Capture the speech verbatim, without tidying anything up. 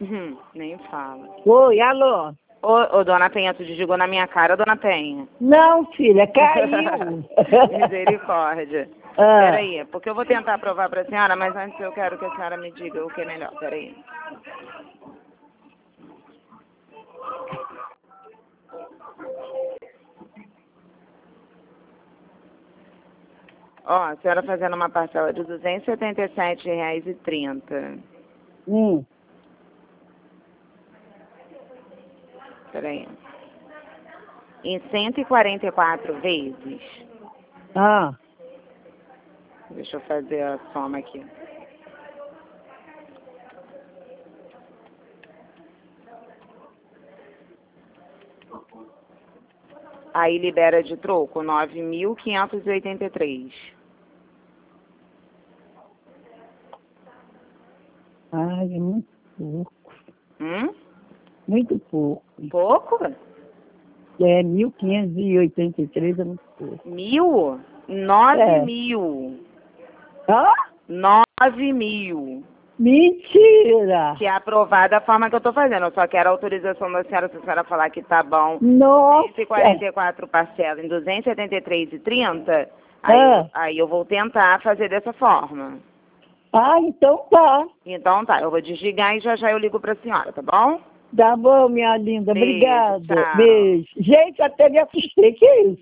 Uhum, nem fala. Oi, alô? Ô, ô, dona Penha, tu desligou na minha cara, dona Penha. Não, filha, caiu. Misericórdia. Ah. Peraí, porque eu vou tentar provar pra senhora, mas antes eu quero que a senhora me diga o que é melhor. Peraí. Ó, a senhora fazendo uma parcela de duzentos e setenta e sete reais e trinta. Hum. Peraí. Em cento e quarenta e quatro vezes. Ah. Deixa eu fazer a soma aqui. Aí libera de troco nove mil quinhentos e oitenta e três. Ai, é muito pouco. Hum? Muito pouco. Pouco? É, mil quinhentos e oitenta e três é muito pouco. Mil? Nove É. mil. Hã? Nove mil. Mentira! Que é aprovada a forma que eu tô fazendo. Eu só quero a autorização da senhora, se a senhora falar que tá bom. Nossa! cento e quarenta e quatro parcelas em duzentos e setenta e três e trinta. Aí, Ah. eu, aí eu vou tentar fazer dessa forma. Ah, então tá. Então tá, eu vou desligar e já já eu ligo pra senhora, tá bom? Tá bom, minha linda. Beijo, Obrigada. tchau. Beijo. Gente, até me assustei. Que é isso?